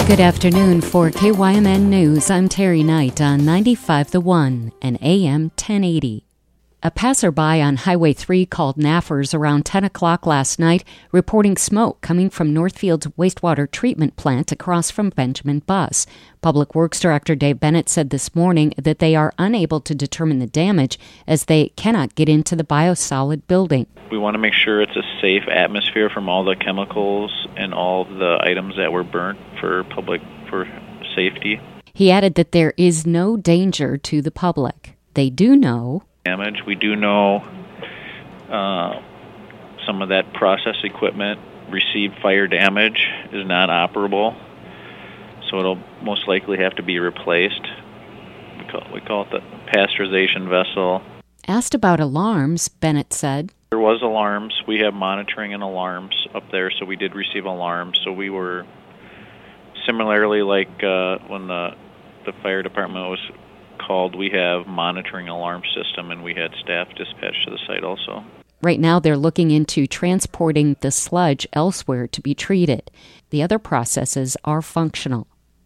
Good afternoon. For KYMN News, I'm Terry Knight on 95 The One and AM 1080. A passerby on Highway 3 called NAFRS around 10 o'clock last night, reporting smoke coming from Northfield's wastewater treatment plant across from Benjamin Bus. Public Works Director Dave Bennett said this morning that they are unable to determine the damage as they cannot get into the biosolid building. We want to make sure it's a safe atmosphere from all the chemicals and all of the items that were burnt for safety. He added that there is no danger to the public. They do know damage. We do know some of that process equipment received fire damage, is not operable, so it'll most likely have to be replaced. We call it the pasteurization vessel. Asked about alarms, Bennett said, there was alarms. We have monitoring and alarms up there, so we did receive alarms. So we were similarly like when the fire department was called, we have monitoring alarm system, and we had staff dispatched to the site also. Right now they're looking into transporting the sludge elsewhere to be treated. The other processes are functional.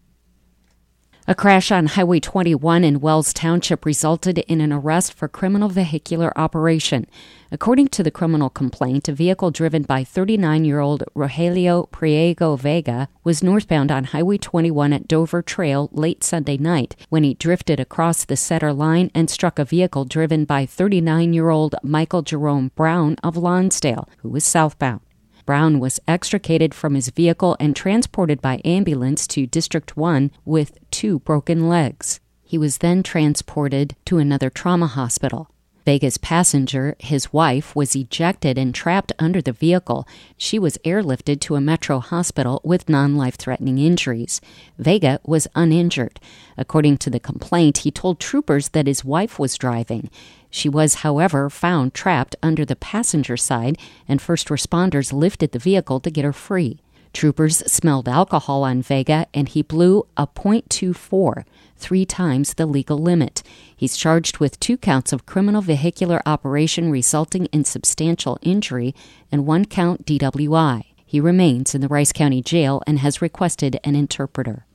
A crash on Highway 21 in Wells Township resulted in an arrest for criminal vehicular operation. According to the criminal complaint, a vehicle driven by 39-year-old Rogelio Priego Vega was northbound on Highway 21 at Dover Trail late Sunday night when he drifted across the center line and struck a vehicle driven by 39-year-old Michael Jerome Brown of Lonsdale, who was southbound. Brown was extricated from his vehicle and transported by ambulance to District 1 with 2 broken legs. He was then transported to another trauma hospital. Vega's passenger, his wife, was ejected and trapped under the vehicle. She was airlifted to a Metro hospital with non-life-threatening injuries. Vega was uninjured. According to the complaint, he told troopers that his wife was driving. She was, however, found trapped under the passenger side, and first responders lifted the vehicle to get her free. Troopers smelled alcohol on Vega, and he blew a .24, 3 times the legal limit. He's charged with 2 counts of criminal vehicular operation resulting in substantial injury and 1 count DWI. He remains in the Rice County Jail and has requested an interpreter.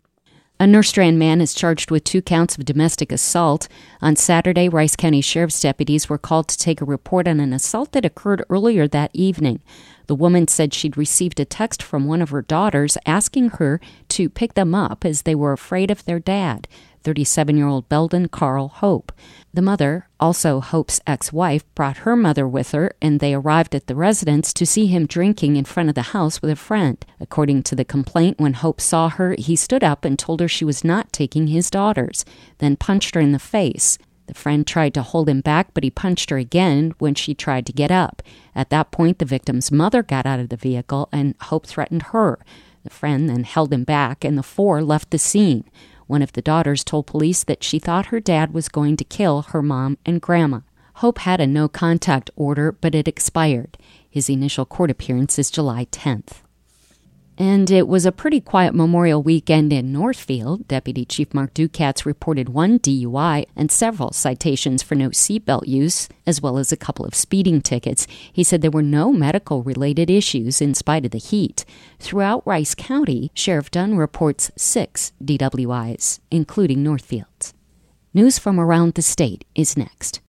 A Nerstrand man is charged with 2 counts of domestic assault. On Saturday, Rice County Sheriff's deputies were called to take a report on an assault that occurred earlier that evening. The woman said she'd received a text from one of her daughters asking her to pick them up as they were afraid of their dad, 37-year-old Belden Carl Hope. The mother, also Hope's ex-wife, brought her mother with her, and they arrived at the residence to see him drinking in front of the house with a friend. According to the complaint, when Hope saw her, he stood up and told her she was not taking his daughters, then punched her in the face. The friend tried to hold him back, but he punched her again when she tried to get up. At that point, the victim's mother got out of the vehicle, and Hope threatened her. The friend then held him back, and the 4 left the scene. One of the daughters told police that she thought her dad was going to kill her mom and grandma. Hope had a no-contact order, but it expired. His initial court appearance is July 10th. And it was a pretty quiet Memorial weekend in Northfield. Deputy Chief Mark Ducatz reported 1 DUI and several citations for no seatbelt use, as well as a couple of speeding tickets. He said there were no medical-related issues in spite of the heat. Throughout Rice County, Sheriff Dunn reports 6 DWIs, including Northfield. News from around the state is next.